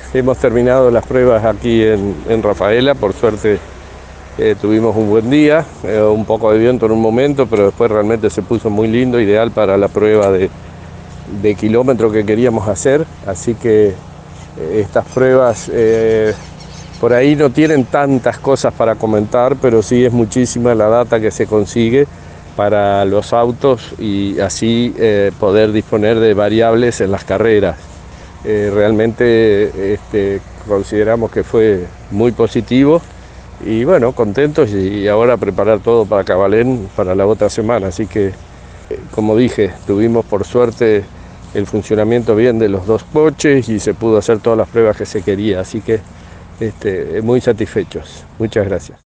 hemos terminado las pruebas aquí en Rafaela. Por suerte tuvimos un buen día, un poco de viento en un momento, pero después realmente se puso muy lindo, ideal para la prueba de kilómetro que queríamos hacer. Así que estas pruebas por ahí no tienen tantas cosas para comentar, pero sí es muchísima la data que se consigue para los autos y así poder disponer de variables en las carreras. Realmente consideramos que fue muy positivo y bueno, contentos, y ahora preparar todo para Cabalén para la otra semana. Así que, como dije, tuvimos por suerte el funcionamiento bien de los dos coches y se pudo hacer todas las pruebas que se quería, así que muy satisfechos. Muchas gracias.